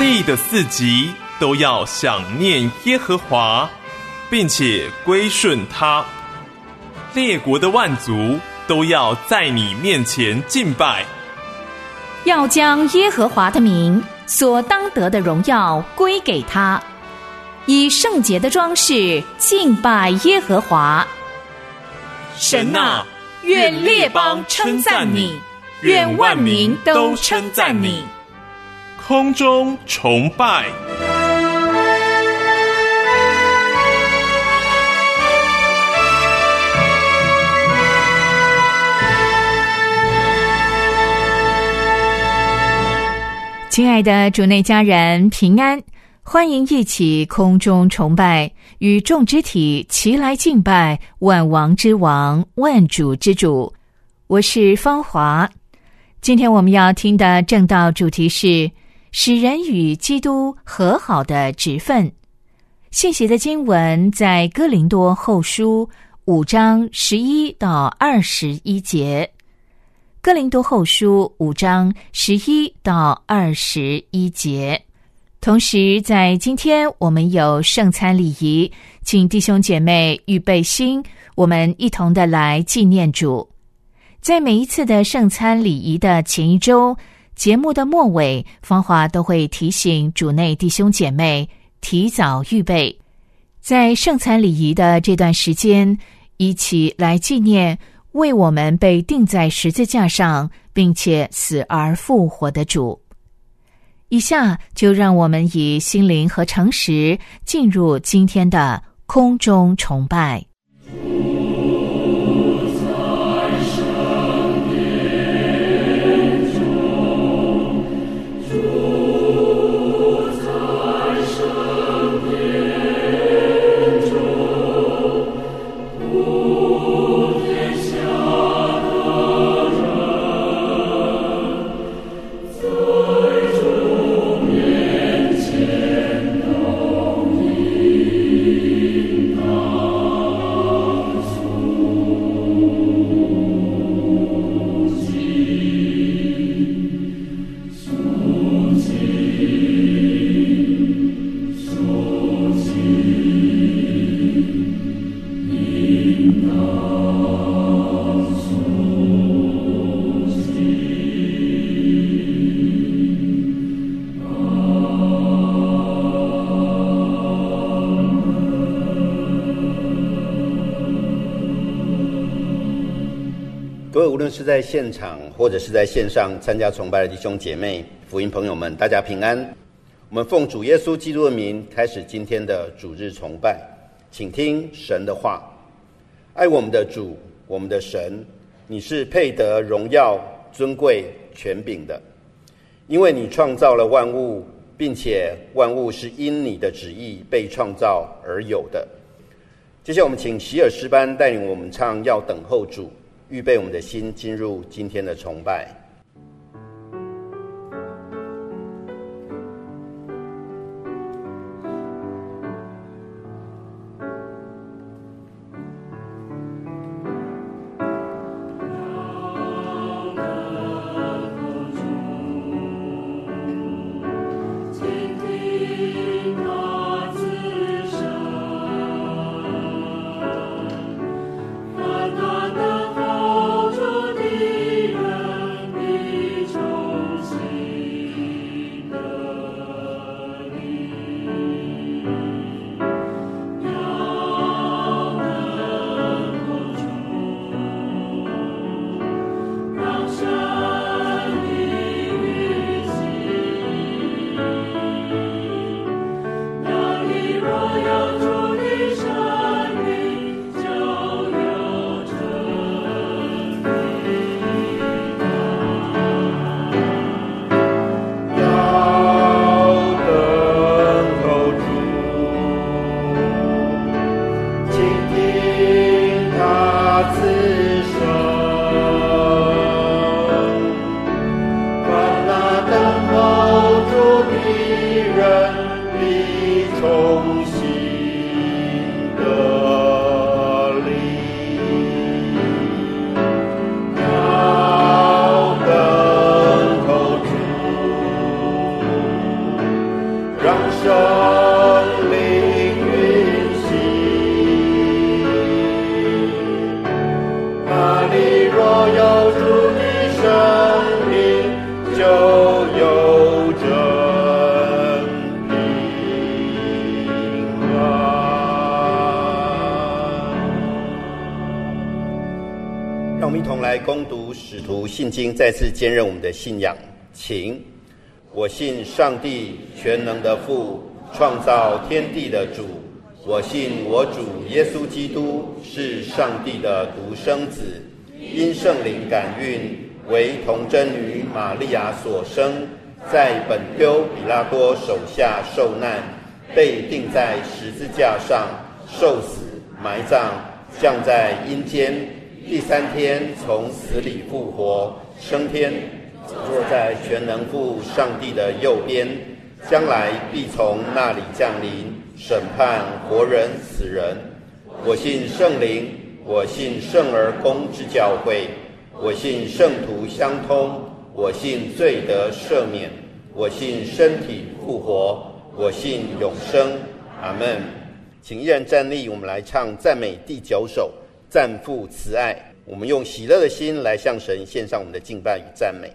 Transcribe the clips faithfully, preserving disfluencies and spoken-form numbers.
地的四极都要想念耶和华，并且归顺他。列国的万族都要在你面前敬拜， 要将耶和华的名所当得的荣耀归给他，以圣洁的装饰敬拜耶和华。 神啊，愿列邦称赞你，愿万民都称赞你。空中崇拜。 亲爱的主内家人平安，欢迎一起空中崇拜，与众肢体齐来敬拜万王之王，万主之主。我是芳华。今天我们要听的正道主题是使人与基督和好的职分。信息的经文在哥林多后书五章十一到二十一节。哥林多后书五章十一到二十一节。同时在今天我们有圣餐礼仪，请弟兄姐妹预备心，我们一同的来纪念主。在每一次的圣餐礼仪的前一周，节目的末尾，芳华都会提醒主内弟兄姐妹提早预备，在圣餐礼仪的这段时间，一起来纪念为我们被钉在十字架上并且死而复活的主。以下就让我们以心灵和诚实进入今天的空中崇拜。 各位无论是在现场或者是在线上参加崇拜的弟兄姐妹、福音朋友们，大家平安。我们奉主耶稣基督的名开始今天的主日崇拜，请听神的话。爱我们的主，我们的神，你是配得荣耀、尊贵、权柄的，因为你创造了万物，并且万物是因你的旨意被创造而有的。接下来我们请希尔诗班带领我们唱要等候主，预备我们的心进入今天的崇拜。 让生灵运行。那里若有主的生命，就有真平安。让我们一同来攻读使徒信经，再次坚韧我们的信仰。请。我信上帝全能的父，创造天地的主。我信我主耶稣基督是上帝的独生子，因圣灵感孕，为童贞女玛利亚所生，在本丢比拉多手下受难，被钉在十字架上，受死，埋葬，降在阴间，第三天从死里复活，升天，坐在全能父上帝的右边，将来必从那里降临，审判活人死人。我信圣灵，我信圣而公之教会，我信圣徒相通，我信罪得赦免，我信身体复活，我信永生。阿们。请依然站立，我们来唱赞美第九首，赞父慈爱。我们用喜乐的心来向神献上我们的敬拜与赞美。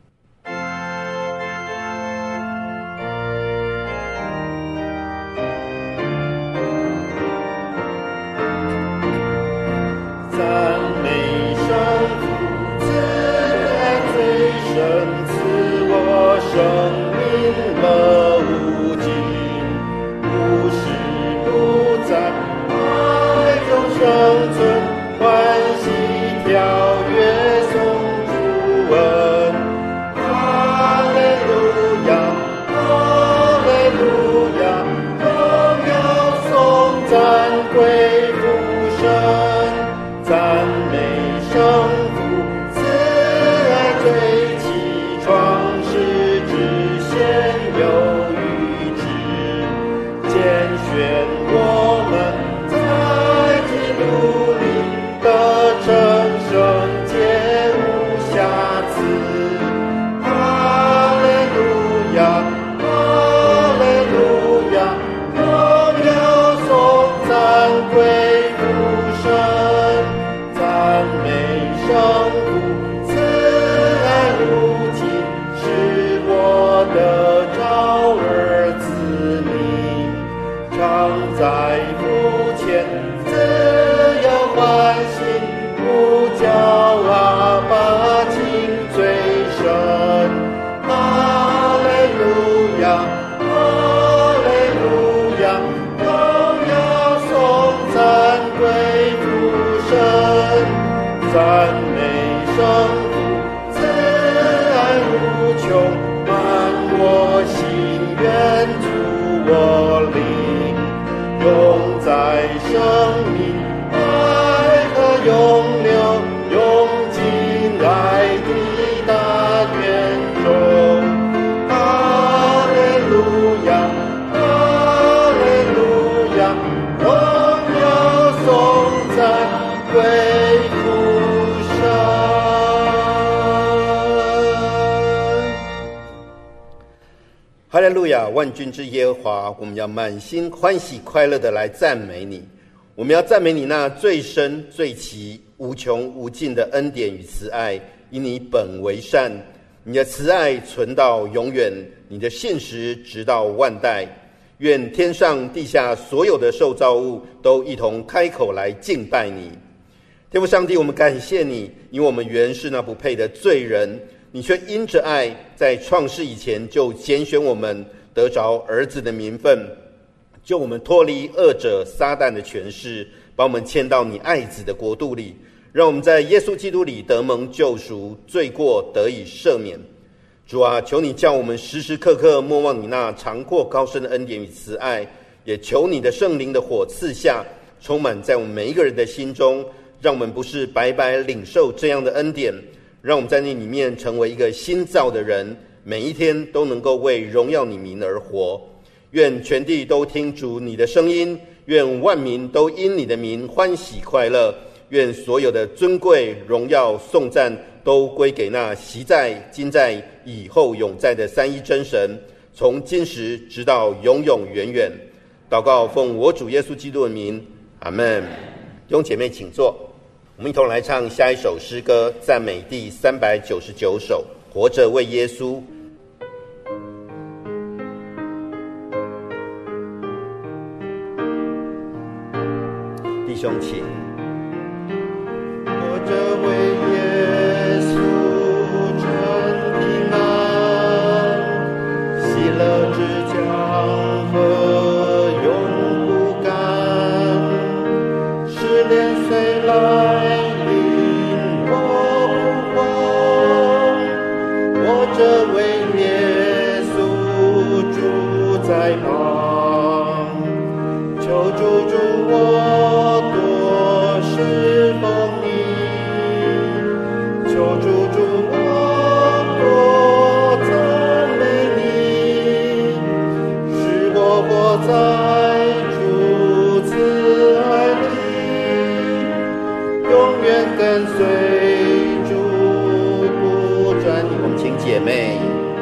哈利路亚，万军之耶和华，我们要满心欢喜快乐的来赞美你。我们要赞美你那最深最奇无穷无尽的恩典与慈爱，因你本为善，你的慈爱存到永远，你的信实直到万代。愿天上地下所有的受造物都一同开口来敬拜你。天父上帝，我们感谢你，因为我们原是那不配的罪人，你却因着爱，在创世以前就拣选我们，得着儿子的名分，救我们脱离恶者撒旦的权势，把我们迁到你爱子的国度里，让我们在耶稣基督里得蒙救赎，罪过得以赦免。主啊，求你叫我们时时刻刻默望你那长阔高深的恩典与慈爱，也求你的圣灵的火赐下，充满在我们每一个人的心中，让我们不是白白领受这样的恩典，让我们在那里面成为一个新造的人，每一天都能够为荣耀你名而活。愿全地都听主你的声音，愿万民都因你的名欢喜快乐，愿所有的尊贵荣耀颂赞都归给那昔在今在以后永在的三一真神， 从今时直到永永远远。祷告奉我主耶稣基督的名，阿们。弟兄姐妹请坐，我们一同来唱下一首诗歌，赞美第三百九十九首，活着为耶稣。弟兄请。活着为耶稣真平安，喜乐之江河永不干，试炼虽来临我不慌，活着为耶稣主在旁，求主助我多侍奉你，求主助我多赞美你，使我活在主慈爱里，永远跟随主不转离。我们请姐妹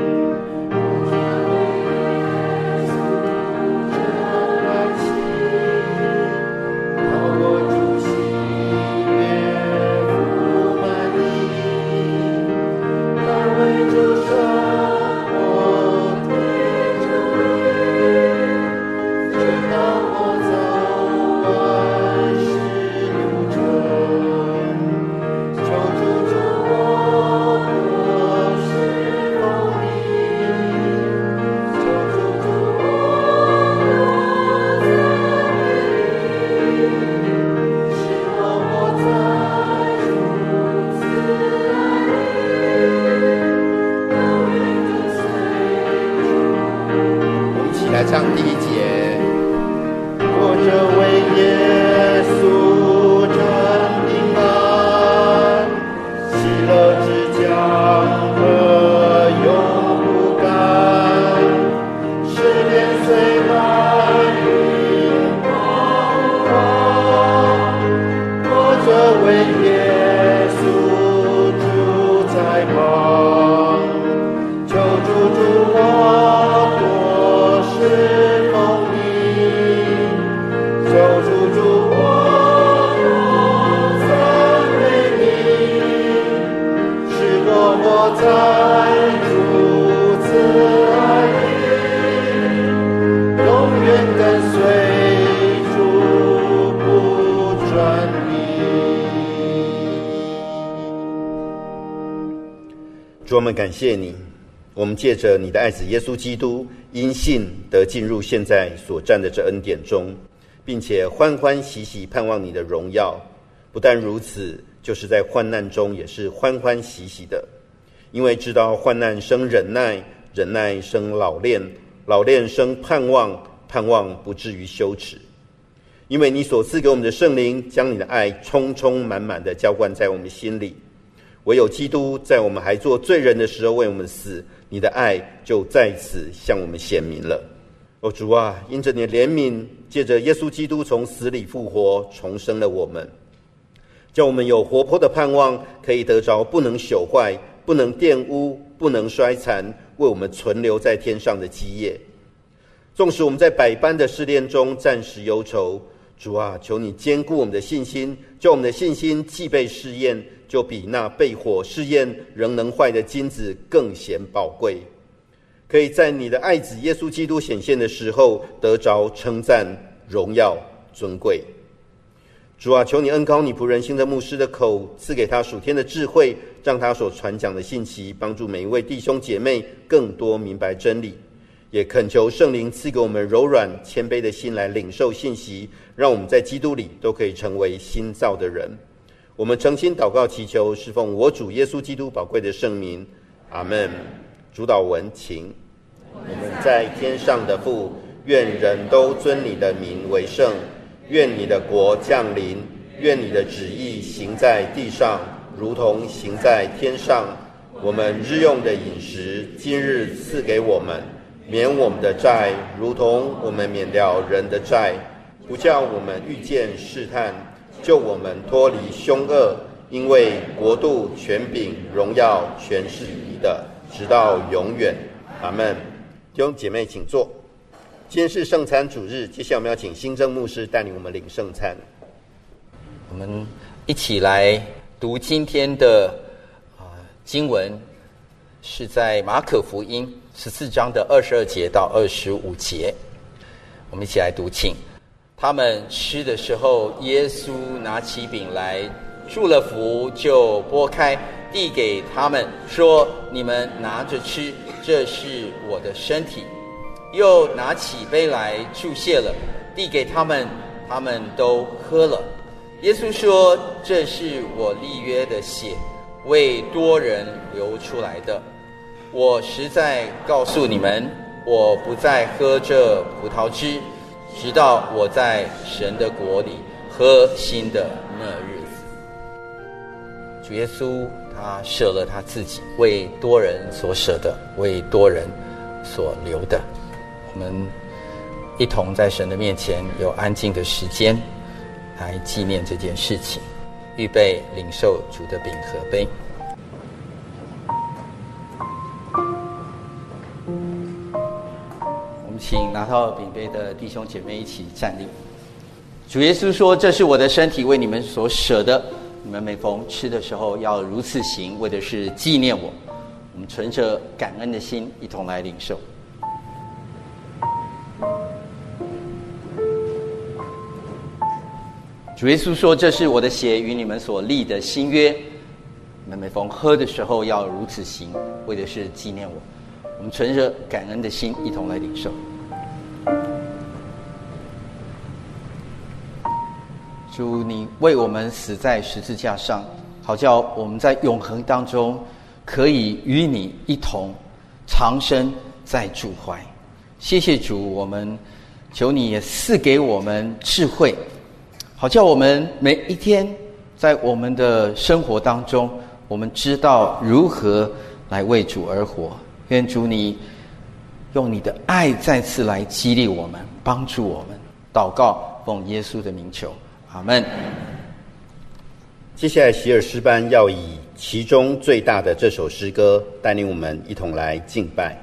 唱第一节，活着为耶稣真平安，喜乐之江河永不干，试炼虽来临我不慌，活着为耶稣主在旁，求主助我侍奉你，求主助我多赞美你，使我活在主慈爱里，永远跟随主不转离。主，我们感谢你，我们借着你的爱子耶稣基督，因信得进入现在所占的这恩典中，并且欢欢喜喜盼望你的荣耀。不但如此，就是在患难中也是欢欢喜喜的，因为知道患难生忍耐，忍耐生老练，老练生盼望，盼望不至于羞耻。因为你所赐给我们的圣灵，将你的爱充充满满的浇灌在我们心里。唯有基督在我们还做罪人的时候为我们死，你的爱就在此向我们显明了。哦，主啊，因着你的怜悯，借着耶稣基督从死里复活，重生了我们，叫我们有活泼的盼望，可以得着不能朽坏、不能玷污、不能衰残，为我们存留在天上的基业。纵使我们在百般的试炼中暂时忧愁，主啊，求你坚固我们的信心，叫我们的信心既被试验，就比那被火试验仍能坏的金子更显宝贵，可以在你的爱子耶稣基督显现的时候得着称赞、荣耀、尊贵。主啊，求你恩膏你仆人新的牧师的口，赐给他属天的智慧，让他所传讲的信息帮助每一位弟兄姐妹更多明白真理。也恳求圣灵赐给我们柔软谦卑的心来领受信息，让我们在基督里都可以成为新造的人。我们诚心祷告祈求，是奉我主耶稣基督宝贵的圣名，阿们。主祷文，请。我们在天上的父，愿人都尊你的名为圣，愿你的国降临，愿你的旨意行在地上，如同行在天上。我们日用的饮食，今日赐给我们，免我们的债，如同我们免了人的债，不叫我们遇见试探，救我们脱离凶恶。因为国度、权柄、荣耀，全是你的，直到永远。阿们。 弟兄姐妹请坐。今天是圣餐主日，接下来我们要请新正牧师带领我们领圣餐。 我们一起来读今天的、呃、经文，是在马可福音十四章的二十二节到二十五节。我们一起来读，请。他们吃的时候，耶稣拿起饼来，祝了福，就拨开，递给他们，说：“你们拿着吃，这是我的身体。”又拿起杯来，祝谢了，递给他们，他们都喝了。耶稣说：“这是我立约的血，为多人流出来的。我实在告诉你们，我不再喝这葡萄汁，直到我在神的国里喝新的那日子。”主耶稣他舍了他自己，为多人所舍的，为多人所留的。我们一同在神的面前有安静的时间来纪念这件事情，预备领受主的饼和杯。我们请拿到饼杯的弟兄姐妹一起站立。主耶稣说：“这是我的身体，为你们所舍的，你们每逢吃的时候要如此行，为的是纪念我。”我们存着感恩的心一同来领受。主耶稣说：“这是我的血，与你们所立的新约。你们每逢喝的时候要如此行，为的是纪念我。”我们存着感恩的心一同来领受。主，你为我们死在十字架上，好叫我们在永恒当中可以与你一同长生在主怀。谢谢主，我们求你也赐给我们智慧，好叫我们每一天在我们的生活当中，我们知道如何来为主而活。愿主你用你的爱再次来激励我们，帮助我们。祷告奉耶稣的名求，阿们。 接下来喜尔诗班要以其中最大的这首诗歌带领我们一同来敬拜。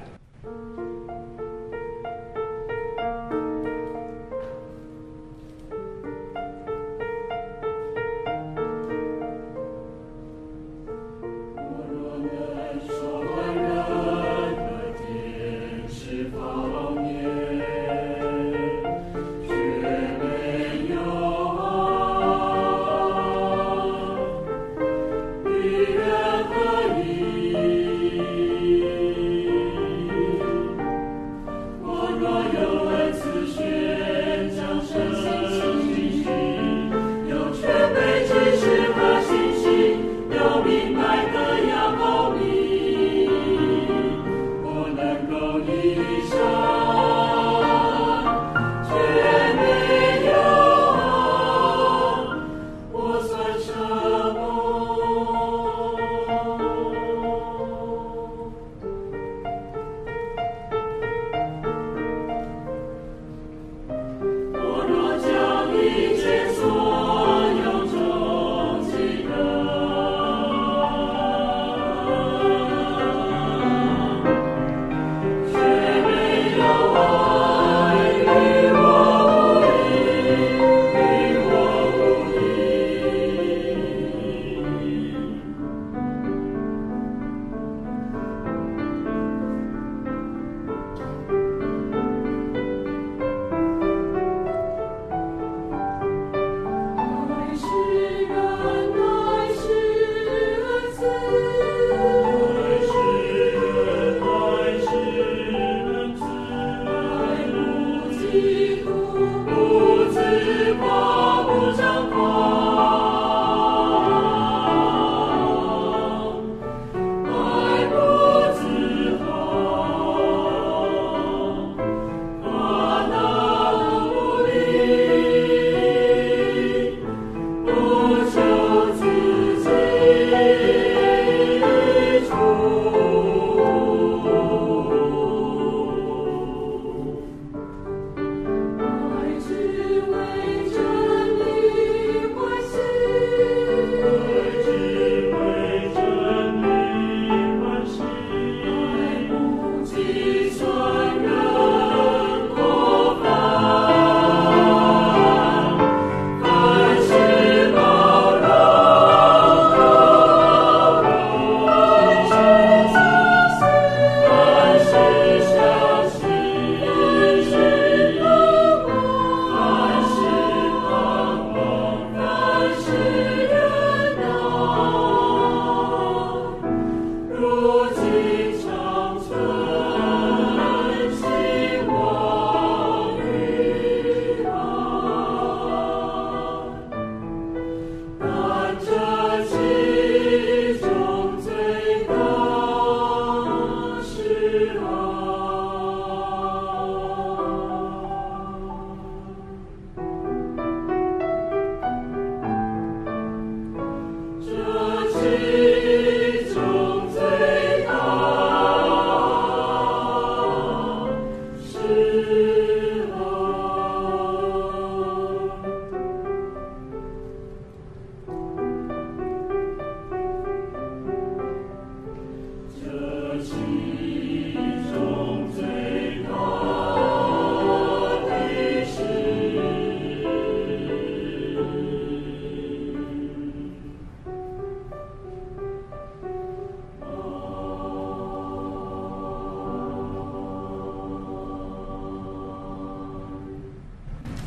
为真理。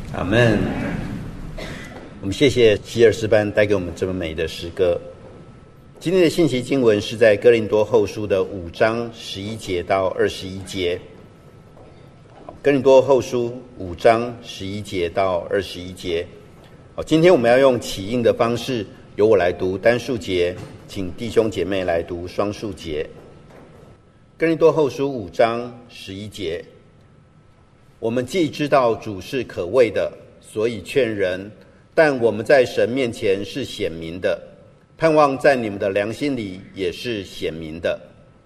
阿们。我们谢谢希尔诗班带给我们这么美的诗歌。今天的信息经文是在哥林多后书的五章十一节到二十一节。哥林多后书五章十一节到二十一节。今天我们要用起印的方式，由我来读单数节，请弟兄姐妹来读双数节。哥林多后书五章十一节，我们既知道主是可畏的，所以劝人，但我们在神面前是显明的，盼望在你们的良心里也是显明的。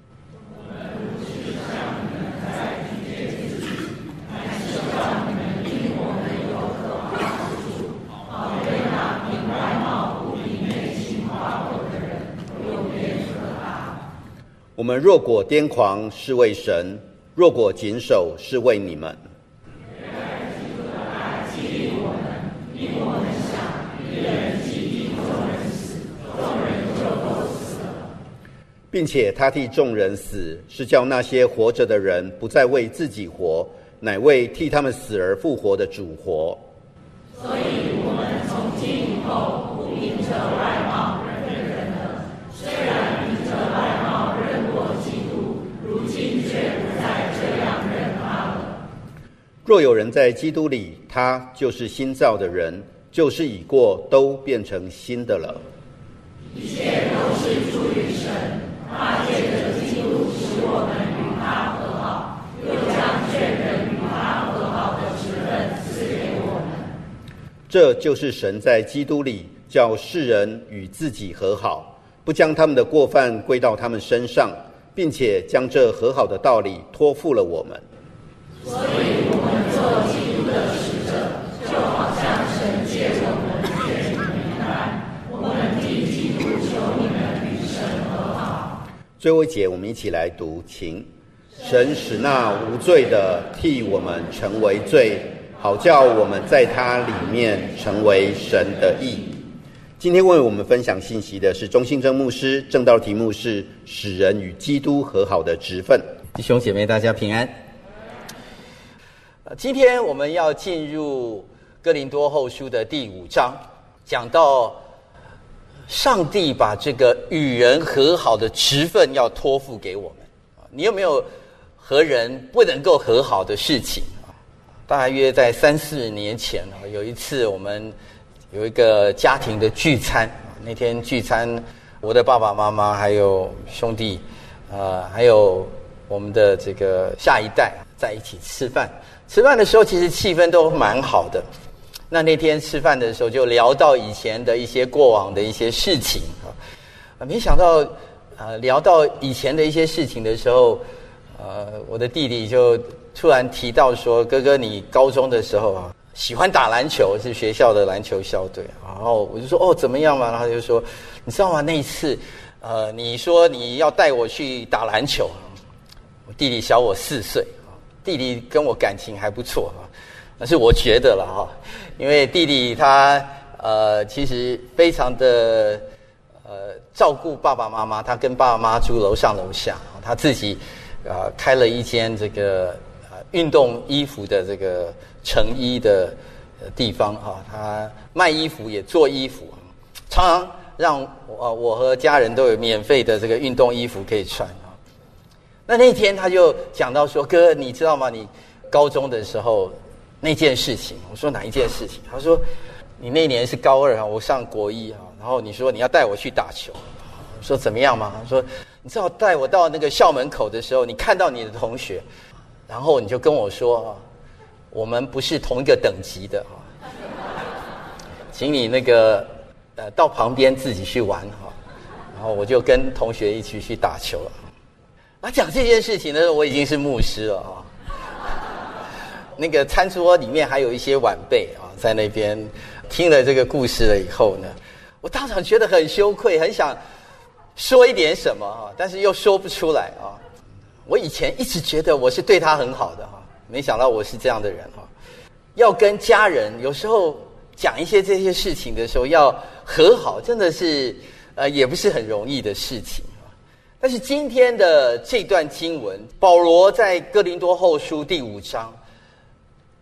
我们若果癫狂，是为神；若果谨守，是为你们。并且他替众人死，是叫那些活着的人不再为自己活，乃为替他们死而复活的主活。 所以我们从今以后不凭着外貌认人了，虽然凭着外貌认过基督，如今却不再这样认他了。 若有人在基督里，他就是新造的人，旧事已过，都变成新的了。 一切都是出于神，他借着基督使我们与他和好，又将劝人与他和好的职分赐给我们。 这就是神在基督里叫世人与自己和好，不将他们的过犯归到他们身上，并且将这和好的道理托付了我们。 所以我们做基督的使者，就好像神借我们借你们一般，我们替基督求你们与神和好。 最后一节我们一起来读，请。神使那无罪的替我们成为罪，好叫我们在他里面成为神的义。今天为我们分享信息的是钟信正牧师，正道题目是使人与基督和好的职分。 弟兄姐妹大家平安。今天我们要进入哥林多后书的第五章，讲到上帝把这个与人和好的职分要托付给我们。你有没有和人不能够和好的事情？大约在三四年前，有一次我们有一个家庭的聚餐，那天聚餐，我的爸爸妈妈还有兄弟，呃，还有我们的这个下一代在一起吃饭。吃饭的时候，其实气氛都蛮好的。那那天吃饭的时候，就聊到以前的一些过往的一些事情啊，没想到，呃，聊到以前的一些事情的时候，呃，我的弟弟就突然提到说：“哥哥，你高中的时候啊，喜欢打篮球，是学校的篮球校队。”然后我就说：“哦，怎么样嘛？”然后他就说：“你知道吗？那一次，呃，你说你要带我去打篮球，我弟弟小我四岁。”弟弟跟我感情还不错啊，但是我觉得了哈，因为弟弟他呃其实非常的呃照顾爸爸妈妈，他跟爸爸妈妈住楼上楼下，他自己呃开了一间这个呃运动衣服的这个成衣的地方哈，他卖衣服也做衣服，常常让我我和家人都有免费的这个运动衣服可以穿。那那天他就讲到说：“哥，你知道吗？你高中的时候那件事情。”我说：“哪一件事情？”他说：“你那年是高二啊，我上国一啊，然后你说你要带我去打球。”我说：“怎么样嘛？”他说：“你知道带我到那个校门口的时候，你看到你的同学，然后你就跟我说，我们不是同一个等级的啊，请你那个呃到旁边自己去玩哈。”然后我就跟同学一起去打球了。那讲这件事情的时候，我已经是牧师了啊。那个餐桌里面还有一些晚辈啊，在那边听了这个故事了以后呢，我当场觉得很羞愧，很想说一点什么啊，但是又说不出来啊。我以前一直觉得我是对他很好的哈，没想到我是这样的人哈。要跟家人有时候讲一些这些事情的时候，要和好，真的是呃也不是很容易的事情。但是今天的这段经文，保罗在哥林多后书第五章，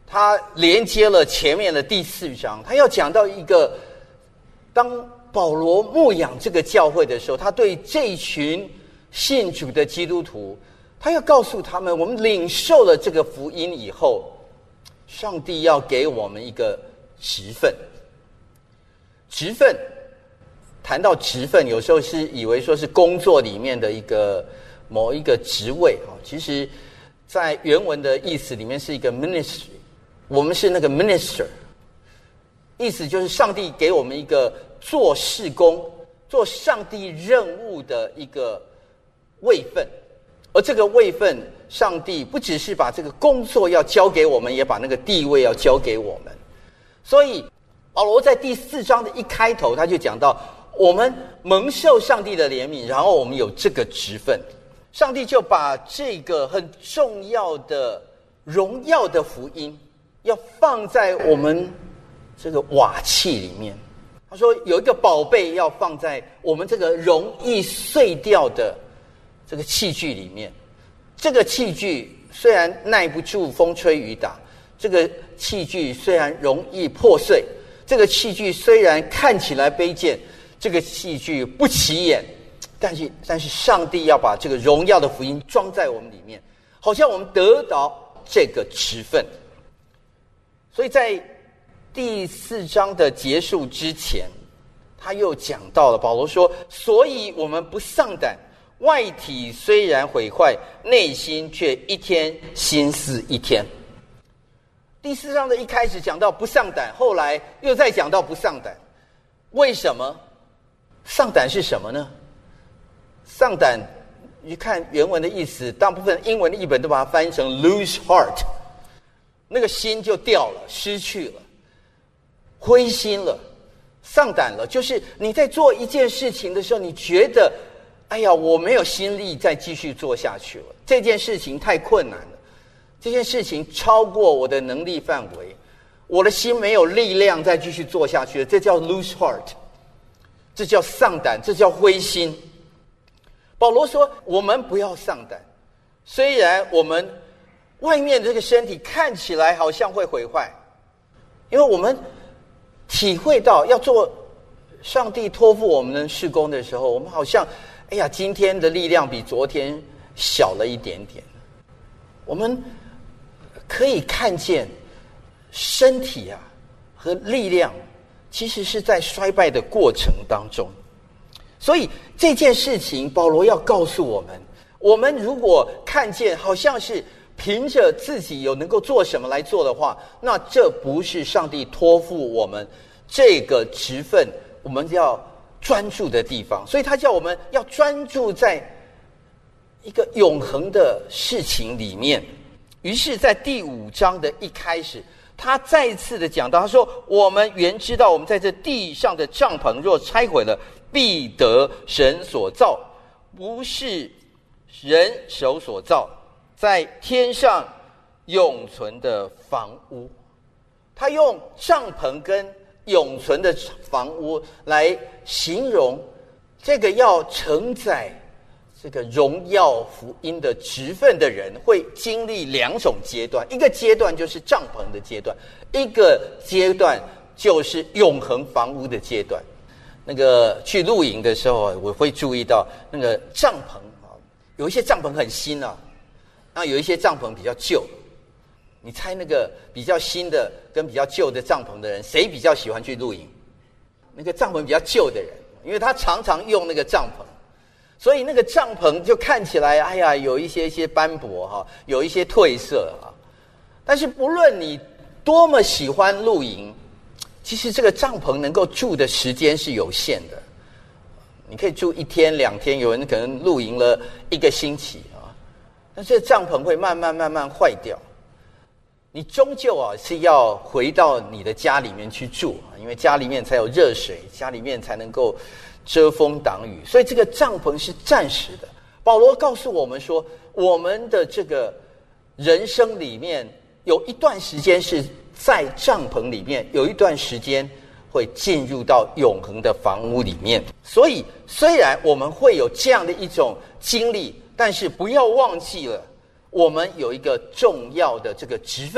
他连接了前面的第四章，他要讲到一个，当保罗牧养这个教会的时候，他对这群信主的基督徒，他要告诉他们，我们领受了这个福音以后，上帝要给我们一个职分。职分，谈到职分，有时候是以为说是工作里面的一个某一个职位，其实在原文的意思里面是一个 ministry， 我们是那个 minister， 意思就是上帝给我们一个做事工、做上帝任务的一个位分，而这个位分，上帝不只是把这个工作要交给我们，也把那个地位要交给我们。所以保罗在第四章的一开头，他就讲到我们蒙受上帝的怜悯，然后我们有这个职分，上帝就把这个很重要的荣耀的福音要放在我们这个瓦器里面。他说有一个宝贝要放在我们这个容易碎掉的这个器具里面。这个器具虽然耐不住风吹雨打，这个器具虽然容易破碎，这个器具虽然看起来卑贱，这个器具不起眼，但是但是上帝要把这个荣耀的福音装在我们里面，好像我们得到这个职分。所以在第四章的结束之前，他又讲到了，保罗说，所以我们不丧胆，外体虽然毁坏，内心却一天心思一天。第四章的一开始讲到不丧胆，后来又再讲到不丧胆。为什么？丧胆是什么呢？丧胆，你看原文的意思，大部分英文的译本都把它翻译成 lose heart， 那个心就掉了，失去了，灰心了，丧胆了。就是你在做一件事情的时候，你觉得哎呀，我没有心力再继续做下去了，这件事情太困难了，这件事情超过我的能力范围，我的心没有力量再继续做下去了，这叫 lose heart， 这叫丧胆，这叫灰心。保罗说我们不要丧胆，虽然我们外面这个身体看起来好像会毁坏，因为我们体会到要做上帝托付我们的事工的时候，我们好像哎呀，今天的力量比昨天小了一点点。我们可以看见身体啊和力量其实是在衰败的过程当中。所以这件事情保罗要告诉我们，我们如果看见好像是凭着自己有能够做什么来做的话，那这不是上帝托付我们这个职分我们要专注的地方。所以他叫我们要专注在一个永恒的事情里面。于是在第五章的一开始，他再一次的讲到，他说我们原知道我们在这地上的帐篷若拆毁了，必得神所造，不是人手所造，在天上永存的房屋。他用帐篷跟永存的房屋来形容这个要承载这个荣耀福音的职分的人会经历两种阶段，一个阶段就是帐篷的阶段，一个阶段就是永恒房屋的阶段。那个去露营的时候，我会注意到那个帐篷啊，有一些帐篷很新啊，那有一些帐篷比较旧。你猜那个比较新的跟比较旧的帐篷的人，谁比较喜欢去露营？那个帐篷比较旧的人，因为他常常用那个帐篷，所以那个帐篷就看起来，哎呀，有一些一些斑驳哈，有一些褪色哈。但是不论你多么喜欢露营，其实这个帐篷能够住的时间是有限的。你可以住一天两天，有人可能露营了一个星期啊，但是帐篷会慢慢慢慢坏掉。你终究啊是要回到你的家里面去住，因为家里面才有热水，家里面才能够遮风挡雨，所以这个帐篷是暂时的。保罗告诉我们说，我们的这个人生里面有一段时间是在帐篷里面，有一段时间会进入到永恒的房屋里面。所以虽然我们会有这样的一种经历，但是不要忘记了我们有一个重要的这个职分，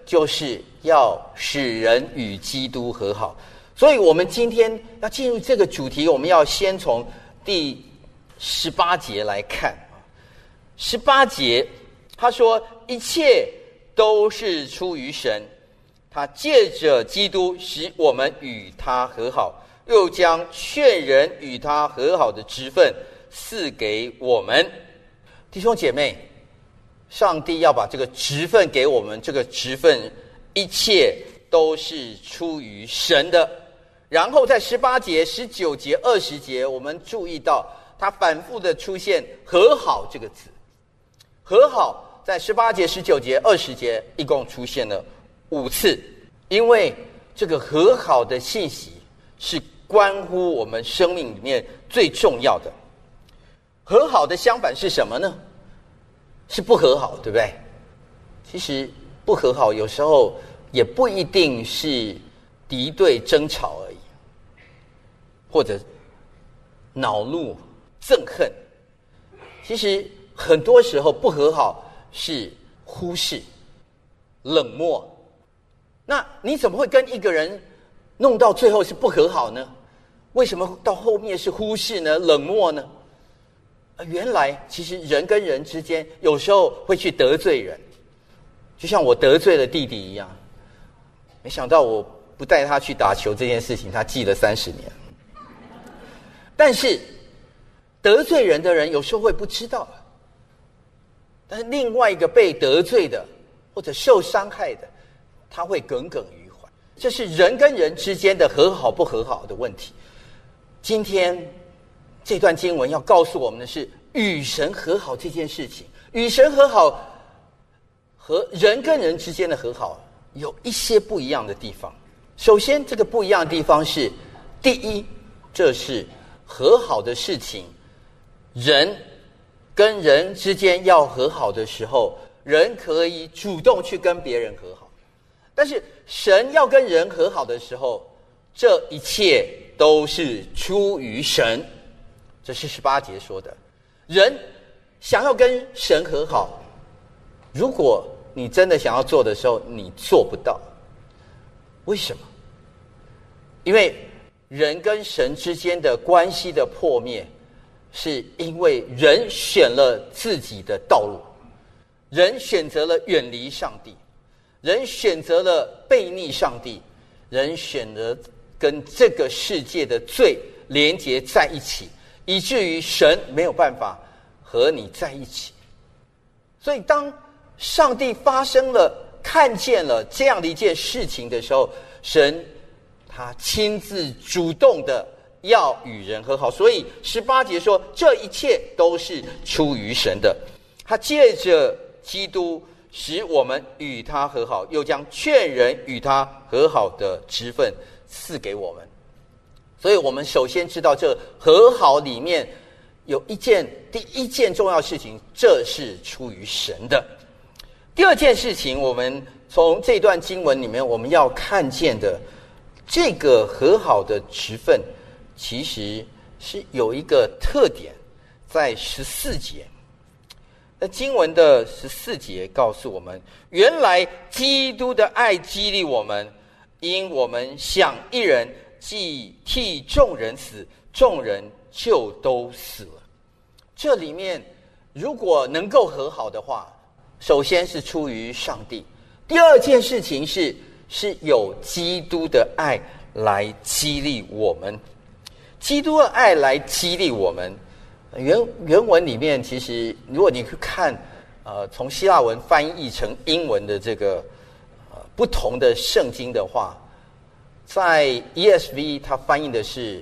就是要使人与基督和好。所以我们今天要进入这个主题，我们要先从第十八节来看。十八节他说，一切都是出于神，他借着基督使我们与他和好，又将劝人与他和好的职分赐给我们。弟兄姐妹，上帝要把这个职分给我们，这个职分一切都是出于神的。然后在十八节、十九节、二十节，我们注意到他反复的出现和好这个字。和好在十八节、十九节、二十节一共出现了五次，因为这个和好的信息是关乎我们生命里面最重要的。和好的相反是什么呢？是不和好，对不对？其实不和好有时候也不一定是敌对争吵而已，或者恼怒憎恨。其实很多时候不和好是忽视冷漠。那你怎么会跟一个人弄到最后是不和好呢？为什么到后面是忽视呢？冷漠呢？原来其实人跟人之间有时候会去得罪人，就像我得罪了弟弟一样。没想到我不带他去打球这件事情，他记了三十年。但是得罪人的人有时候会不知道，但是另外一个被得罪的或者受伤害的，他会耿耿于怀。这是人跟人之间的和好不和好的问题。今天这段经文要告诉我们的是与神和好这件事情。与神和好和人跟人之间的和好有一些不一样的地方。首先这个不一样的地方是，第一，这是和好的事情，人跟人之间要和好的时候，人可以主动去跟别人和好。但是神要跟人和好的时候，这一切都是出于神。这是十八节说的。人想要跟神和好，如果你真的想要做的时候，你做不到。为什么？因为人跟神之间的关系的破灭，是因为人选了自己的道路，人选择了远离上帝，人选择了背逆上帝，人选择跟这个世界的罪连结在一起，以至于神没有办法和你在一起。所以当上帝发生了看见了这样的一件事情的时候，神他亲自主动的要与人和好。所以十八节说，这一切都是出于神的，他借着基督使我们与他和好，又将劝人与他和好的职分赐给我们。所以我们首先知道，这和好里面有一件第一件重要事情，这是出于神的。第二件事情，我们从这段经文里面我们要看见的，这个和好的职分其实是有一个特点，在十四节。那经文的十四节告诉我们，原来基督的爱激励我们，因我们想一人既替众人死，众人就都死了。这里面如果能够和好的话，首先是出于上帝，第二件事情是是有基督的爱来激励我们。基督的爱来激励我们，原原文里面其实如果你去看呃从希腊文翻译成英文的这个呃不同的圣经的话，在 E S V 它翻译的是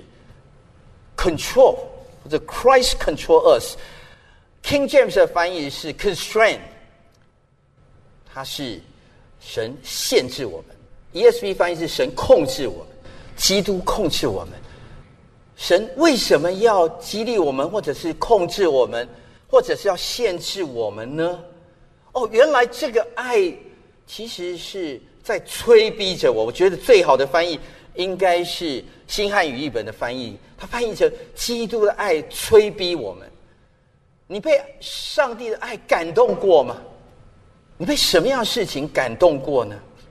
control 或者 Christ control us， King James 的翻译是 constrain， 它是神限制我们。 E S V 翻译是神控制我们，基督控制我们。神为什么要激励我们，或者是控制我们，或者是要限制我们呢？哦，原来这个爱其实是在催逼着我。我觉得最好的翻译应该是新汉语译本的翻译，它翻译成基督的爱催逼我们。你被上帝的爱感动过吗？你被什么样的事情感动过呢？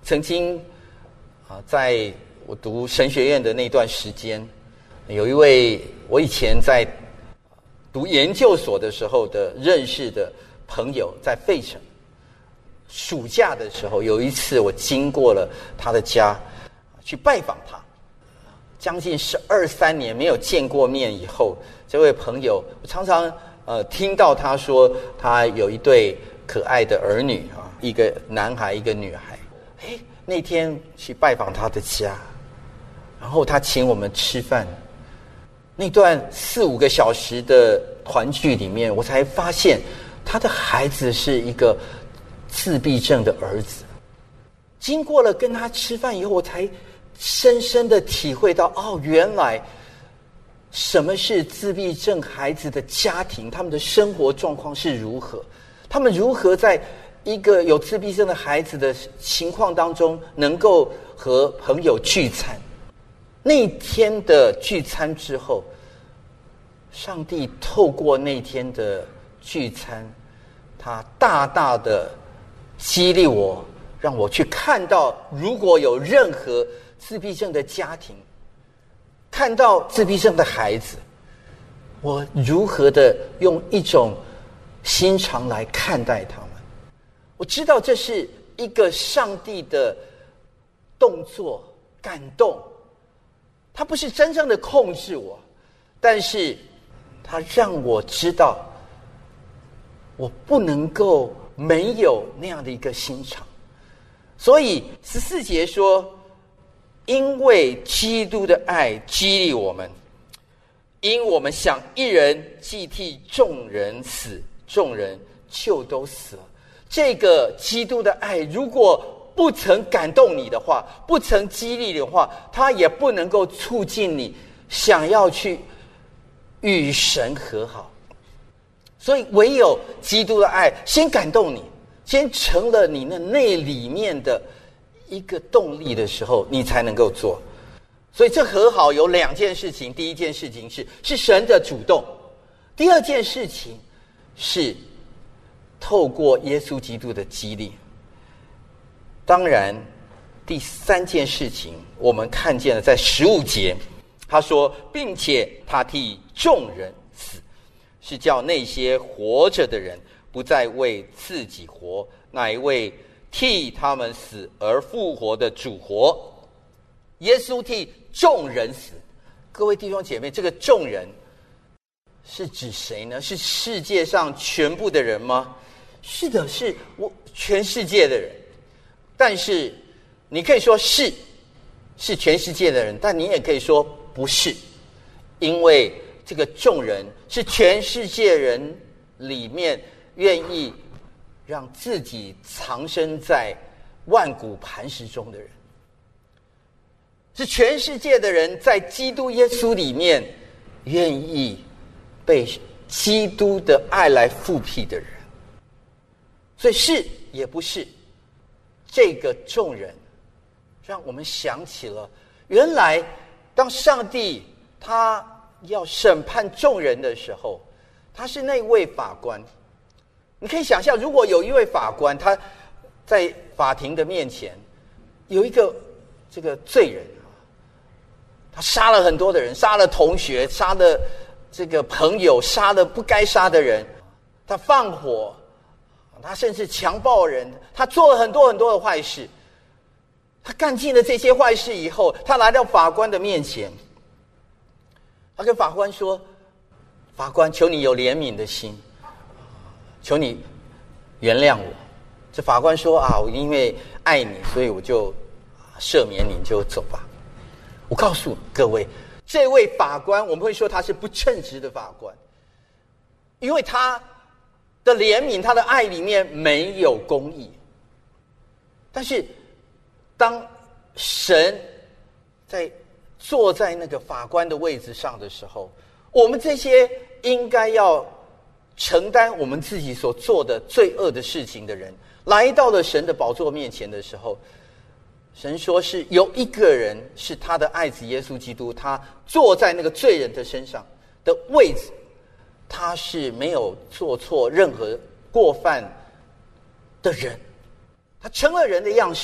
曾经啊，在我读神学院的那段时间，有一位我以前在读研究所的时候的认识的朋友，在费城，暑假的时候，有一次我经过了他的家，去拜访他。将近十二三年没有见过面以后，这位朋友，我常常呃听到他说，他有一对可爱的儿女啊，一个男孩，一个女孩。哎，那天去拜访他的家，然后他请我们吃饭。那段四五个小时的团聚里面，我才发现他的孩子是一个自闭症的儿子。经过了跟他吃饭以后，我才深深的体会到，哦，原来什么是自闭症孩子的家庭，他们的生活状况是如何，他们如何在一个有自闭症的孩子的情况当中能够和朋友聚餐。那天的聚餐之后，上帝透过那天的聚餐，他大大的激励我，让我去看到，如果有任何自闭症的家庭，看到自闭症的孩子，我如何的用一种心肠来看待他们。我知道这是一个上帝的动作，感动，他不是真正的控制我，但是他让我知道，我不能够没有那样的一个心肠。所以十四节说，因为基督的爱激励我们，因我们想一人既替众人死，众人就都死了。这个基督的爱如果不曾感动你的话，不曾激励你的话，它也不能够促进你想要去与神和好。所以唯有基督的爱先感动你，先成了你那内里面的一个动力的时候，你才能够做。所以这和好有两件事情，第一件事情是是神的主动，第二件事情是透过耶稣基督的激励。当然第三件事情我们看见了，在十五节他说，并且他替众人死，是叫那些活着的人不再为自己活，乃为替他们死而复活的主活。耶稣替众人死，各位弟兄姐妹，这个众人是指谁呢？是世界上全部的人吗？是的，是我全世界的人。但是你可以说是是全世界的人，但你也可以说不是，因为这个众人是全世界人里面愿意让自己藏身在万古磐石中的人，是全世界的人在基督耶稣里面愿意被基督的爱来复辟的人。所以是也不是，这个众人让我们想起了，原来当上帝他要审判众人的时候，他是那位法官。你可以想象，如果有一位法官，他在法庭的面前有一个这个罪人，他杀了很多的人，杀了同学，杀了这个朋友，杀了不该杀的人，他放火，他甚至强暴人，他做了很多很多的坏事。他干尽了这些坏事以后，他来到法官的面前，他跟法官说，法官，求你有怜悯的心，求你原谅我。这法官说啊，我因为爱你，所以我就赦免你，你就走吧。我告诉各位，这位法官我们会说他是不称职的法官，因为他的怜悯，他的爱里面没有公义。但是当神在坐在那个法官的位置上的时候，我们这些应该要承担我们自己所做的罪恶的事情的人，来到了神的宝座面前的时候，神说是有一个人是他的爱子耶稣基督，他坐在那个罪人的身上的位置，他是没有做错任何过犯的人，他成了人的样式，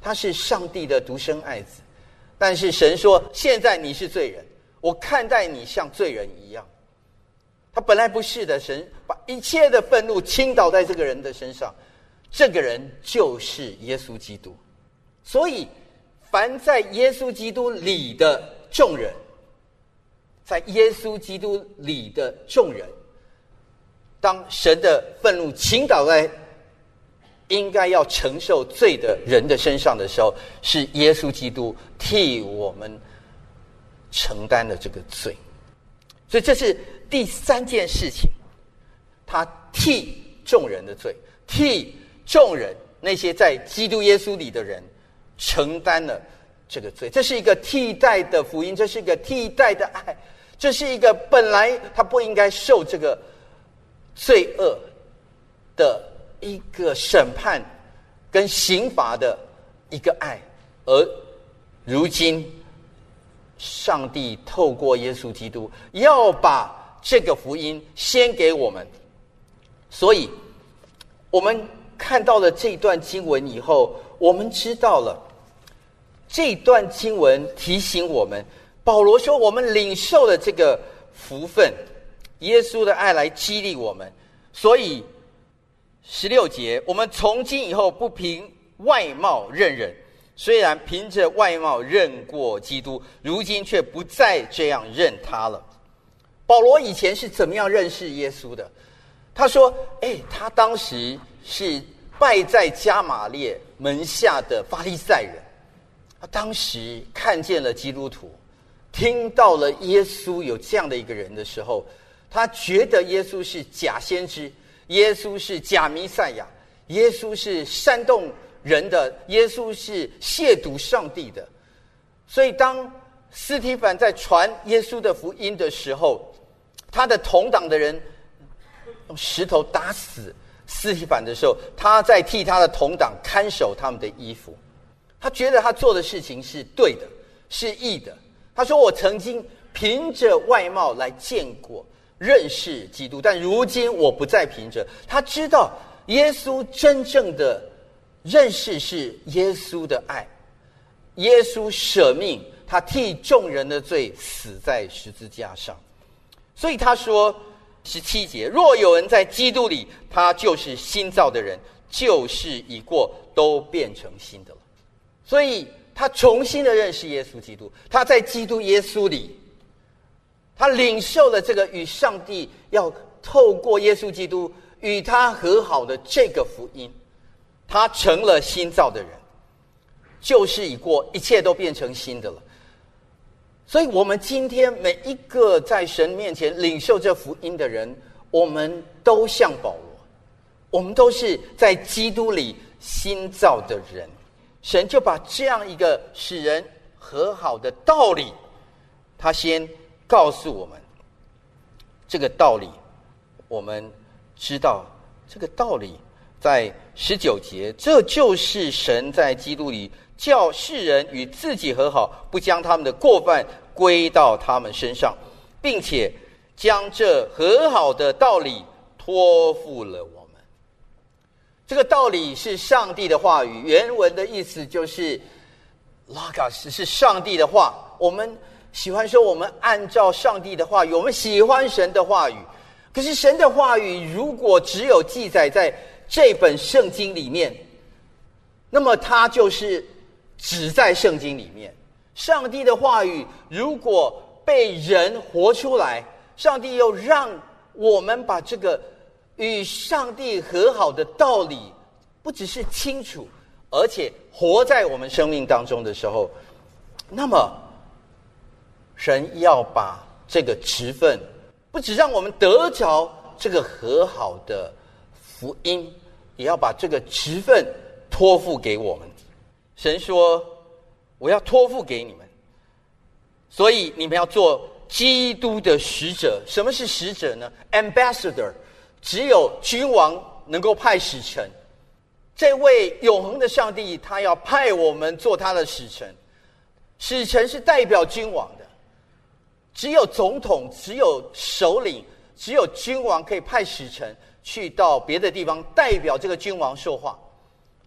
他是上帝的独生爱子。但是神说，现在你是罪人，我看待你像罪人一样。他本来不是的，神把一切的愤怒倾倒在这个人的身上，这个人就是耶稣基督。所以凡在耶稣基督里的众人，在耶稣基督里的众人，当神的愤怒倾倒在应该要承受罪的人的身上的时候，是耶稣基督替我们承担了这个罪。所以这是第三件事情，他替众人的罪，替众人那些在基督耶稣里的人承担了这个罪。这是一个替代的福音，这是一个替代的爱，这是一个本来他不应该受这个罪恶的一个审判跟刑罚的一个爱，而如今上帝透过耶稣基督要把这个福音先给我们。所以我们看到了这段经文以后，我们知道了这段经文提醒我们，保罗说我们领受了这个福分，耶稣的爱来激励我们。所以十六节，我们从今以后不凭外貌认人，虽然凭着外貌认过基督，如今却不再这样认他了。保罗以前是怎么样认识耶稣的？他说哎，他当时是拜在加玛列门下的法利赛人，他当时看见了基督徒，听到了耶稣有这样的一个人的时候，他觉得耶稣是假先知，耶稣是假弥赛亚，耶稣是煽动人的，耶稣是亵渎上帝的。所以当司提反在传耶稣的福音的时候，他的同党的人用石头打死司提反的时候，他在替他的同党看守他们的衣服。他觉得他做的事情是对的，是义的。他说我曾经凭着外貌来见过认识基督，但如今我不再凭着。他知道耶稣真正的认识是耶稣的爱，耶稣舍命，他替众人的罪死在十字架上。所以他说十七节，若有人在基督里，他就是新造的人，旧事已过，都变成新的了。所以他重新的认识耶稣基督，他在基督耶稣里，他领受了这个与上帝要透过耶稣基督与他和好的这个福音，他成了新造的人，旧事已过，一切都变成新的了。所以我们今天每一个在神面前领受这福音的人，我们都像保罗，我们都是在基督里新造的人。神就把这样一个使人和好的道理，他先告诉我们。这个道理我们知道，这个道理在十九节，这就是神在基督里叫世人与自己和好，不将他们的过犯归到他们身上，并且将这和好的道理托付了我们。这个道理是上帝的话语，原文的意思就是 Logos 是上帝的话。我们喜欢说我们按照上帝的话语，我们喜欢神的话语。可是神的话语如果只有记载在这本圣经里面，那么它就是只在圣经里面。上帝的话语如果被人活出来，上帝又让我们把这个与上帝和好的道理不只是清楚，而且活在我们生命当中的时候，那么神要把这个职分不只让我们得着这个和好的福音，也要把这个职分托付给我们。神说我要托付给你们，所以你们要做基督的使者。什么是使者呢？ Ambassador， 只有君王能够派使臣。这位永恒的上帝他要派我们做他的使臣，使臣是代表君王的。只有总统，只有首领，只有君王可以派使臣去到别的地方代表这个君王说话。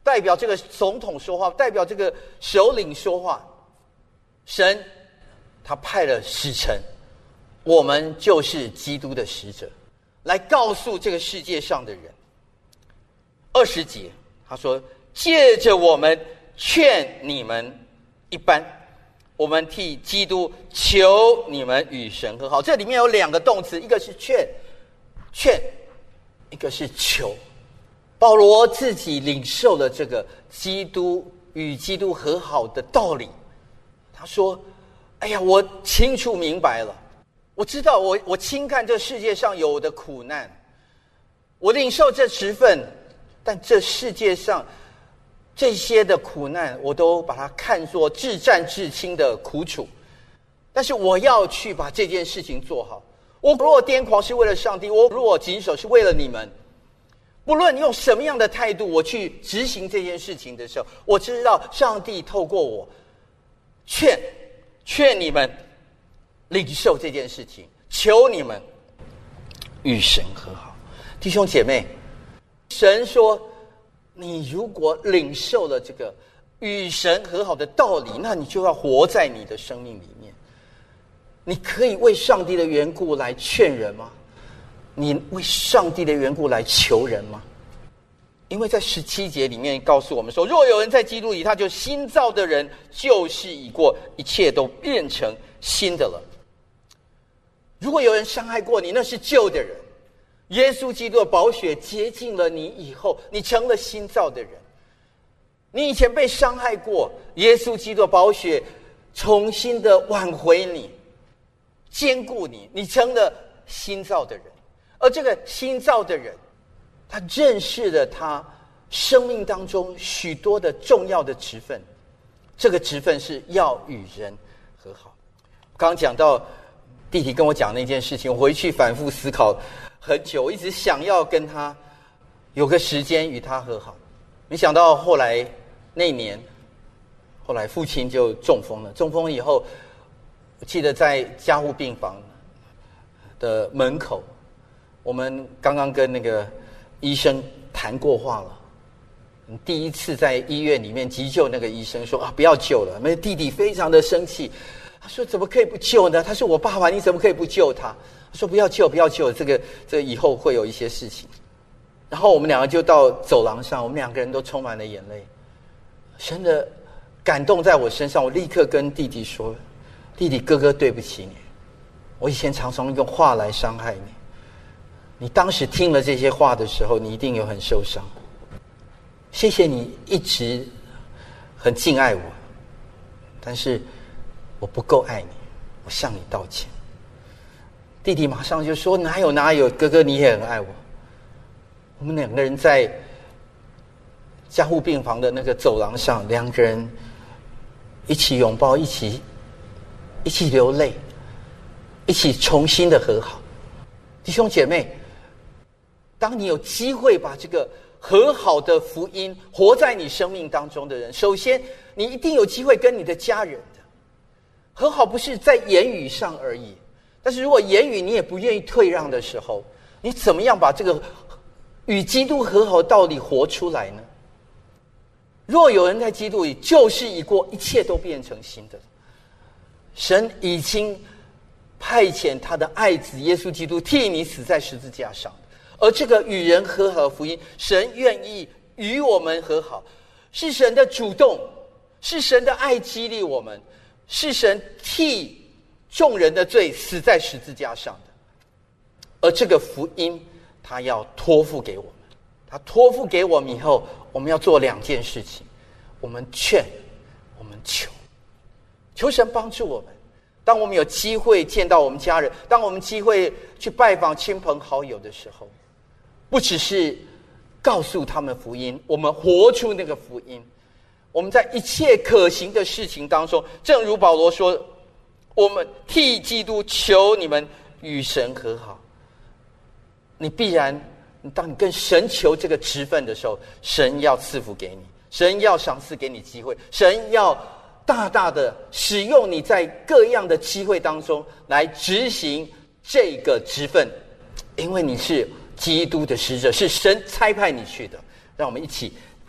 代表这个总统说话，代表这个首领说话。神他派了使臣，我们就是基督的使者，来告诉这个世界上的人。二十节他说，借着我们劝你们一般，我们替基督求你们与神和好。这里面有两个动词，一个是劝，劝，一个是求。保罗自己领受了这个基督与基督和好的道理，他说：哎呀，我清楚明白了，我知道我我轻看这世界上有的苦难，我领受这十份，但这世界上这些的苦难，我都把它看作至战至轻的苦楚。但是我要去把这件事情做好。我如果癫狂是为了上帝，我如果谨守是为了你们。不论用什么样的态度我去执行这件事情的时候，我知道上帝透过我劝劝你们领受这件事情，求你们与神和好。弟兄姐妹，神说你如果领受了这个与神和好的道理，那你就要活在你的生命里面。你可以为上帝的缘故来劝人吗？你为上帝的缘故来求人吗？因为在十七节里面告诉我们说，若有人在基督里，他就新造的人，旧事已过，一切都变成新的了。如果有人伤害过你，那是旧的人。耶稣基督的宝血洁净了你以后，你成了新造的人。你以前被伤害过，耶稣基督的宝血重新的挽回你，坚固你，你成了新造的人。而这个新造的人，他认识了他生命当中许多的重要的职分，这个职分是要与人和好。刚刚讲到弟弟跟我讲那件事情，我回去反复思考很久，我一直想要跟他有个时间与他和好。没想到后来那年，后来父亲就中风了。中风以后，我记得在加护病房的门口，我们刚刚跟那个医生谈过话了。第一次在医院里面急救，那个医生说啊，不要救了。那弟弟非常的生气，他说怎么可以不救呢？他是我爸爸，你怎么可以不救他？他说不要救，不要救，这个这个以后会有一些事情。然后我们两个就到走廊上，我们两个人都充满了眼泪。神的感动在我身上，我立刻跟弟弟说：弟弟，哥哥对不起你，我以前常常用话来伤害你。你当时听了这些话的时候，你一定有很受伤。谢谢你一直很敬爱我，但是我不够爱你，我向你道歉。弟弟马上就说：哪有哪有，哥哥你也很爱我。我们两个人在加护病房的那个走廊上，两个人一起拥抱，一起一起流泪，一起重新的和好。弟兄姐妹，当你有机会把这个和好的福音活在你生命当中的人，首先你一定有机会跟你的家人的和好，不是在言语上而已。但是如果言语你也不愿意退让的时候，你怎么样把这个与基督和好的道理活出来呢？若有人在基督里，旧事已过，一切都变成新的。神已经派遣他的爱子耶稣基督替你死在十字架上，而这个与人和好的福音，神愿意与我们和好，是神的主动，是神的爱激励我们，是神替众人的罪死在十字架上的。而这个福音他要托付给我们，他托付给我们以后，我们要做两件事情：我们劝，我们求，求神帮助我们。当我们有机会见到我们家人，当我们机会去拜访亲朋好友的时候，不只是告诉他们福音，我们活出那个福音。我们在一切可行的事情当中，正如保罗说，我们替基督求你们与神和好。你必然，当你跟神求这个职分的时候，神要赐福给你，神要赏赐给你机会，神要大大的使用你在各样的机会当中来执行这个职分，因为你是基督的使者，是神差派你去的。让我们一起低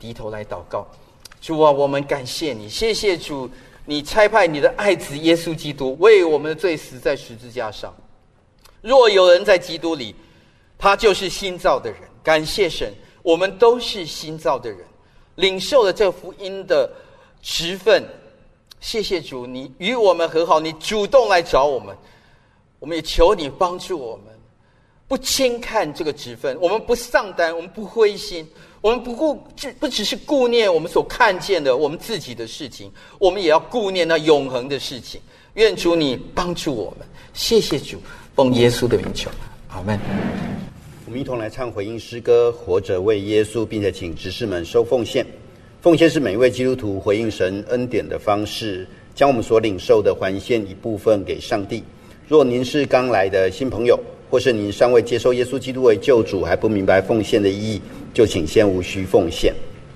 低头来祷告。主啊，我们感谢你，谢谢主，你差派你的爱子耶稣基督为我们的罪死在十字架上。若有人在基督里，他就是新造的人。感谢神，我们都是新造的人，领受了这福音的职分。谢谢主，你与我们和好，你主动来找我们，我们也求你帮助我们，不轻看这个职分，我们不丧胆，我们不灰心，我们不顾不只是顾念我们所看见的我们自己的事情，我们也要顾念那永恒的事情。愿主你帮助我们，谢谢主，奉耶稣的名求，阿们。 我们一同来唱回应诗歌，活着为耶稣，并且请执事们收奉献。奉献是每一位基督徒回应神恩典的方式，将我们所领受的还献一部分给上帝。若您是刚来的新朋友，或是您尚未接受耶稣基督为救主，还不明白奉献的意义，就请先无需奉献。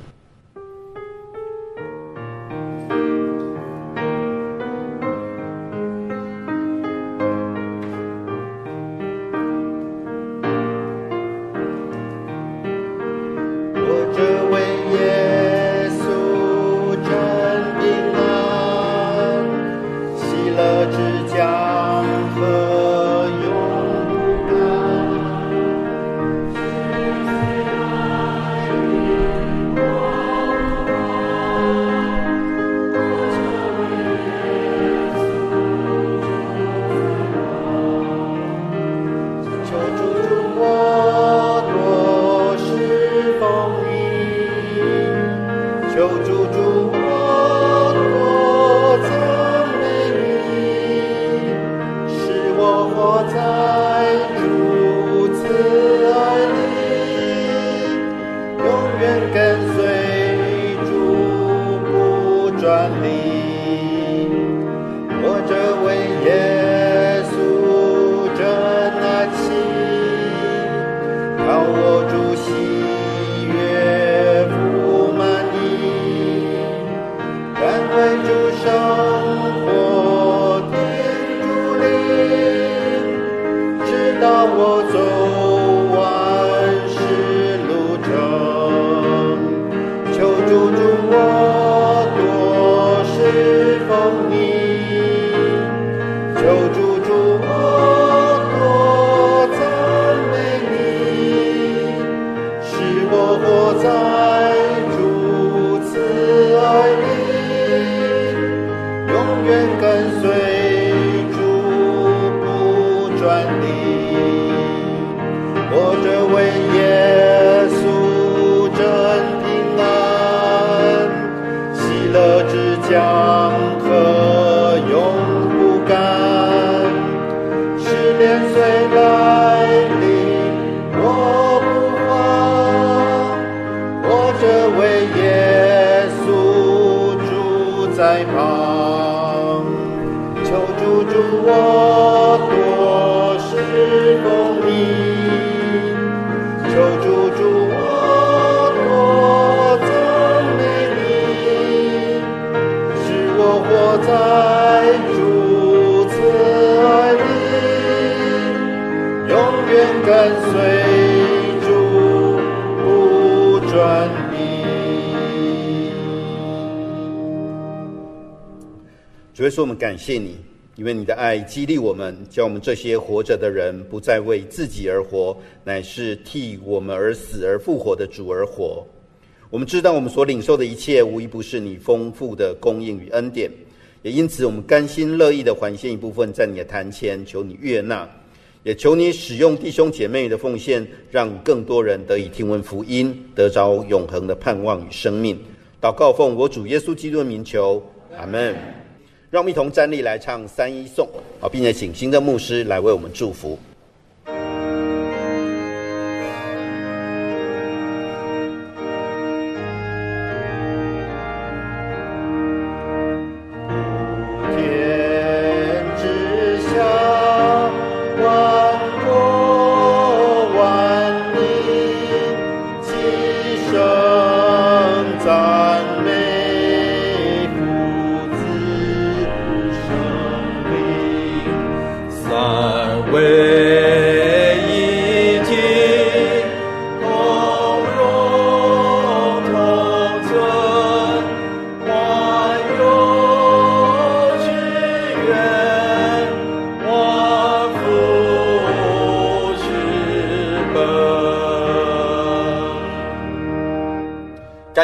主耶稣，我们感谢你，因为你的爱激励我们，叫我们这些活着的人不再为自己而活，乃是替我们而死而复活的主而活。我们知道我们所领受的一切无一不是你丰富的供应与恩典，也因此我们甘心乐意的还献一部分在你的坛前，求你悦纳，也求你使用弟兄姐妹的奉献，让更多人得以听闻福音，得着永恒的盼望与生命。祷告奉我主耶稣基督的名求，阿们。让我们一同站立来唱三一颂，并且请新的牧师来为我们祝福。 为一体同荣同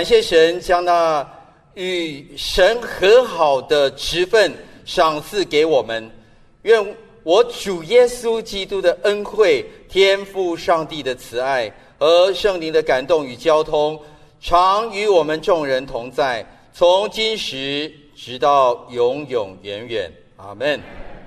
谢神将那与神和好的职分赏赐给我们。愿我主耶稣基督的恩惠、天父上帝的慈爱和圣灵的感动与交通，常与我们众人同在，从今时直到永永远远。阿们。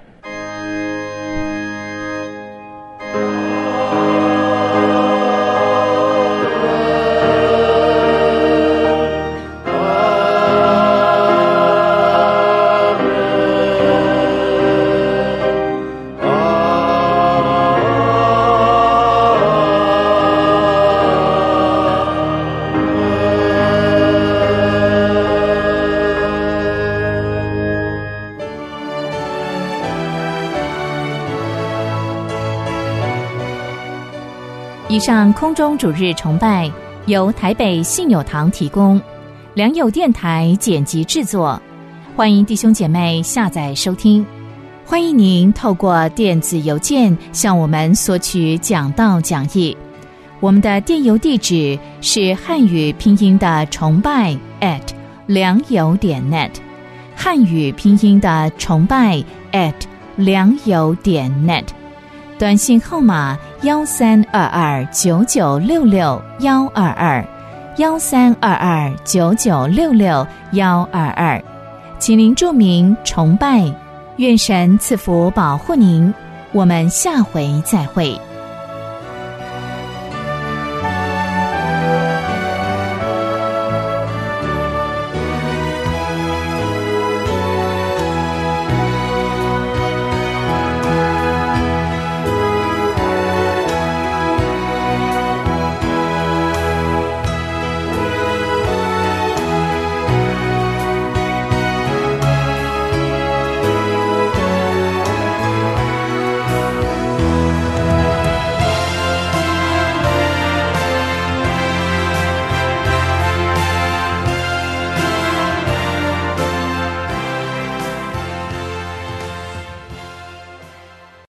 以上空中主日崇拜由台北信友堂提供，良友电台剪辑制作，欢迎弟兄姐妹下载收听。欢迎您透过电子邮件向我们索取讲道讲义，我们的电邮地址是汉语拼音的崇拜 at 良友点 net， 汉语拼音的崇拜 at 良友点 net。短信号码幺三二二九九六六幺二二幺三二二九九六六幺二二，请您注明崇拜。愿神赐福保护您，我们下回再会。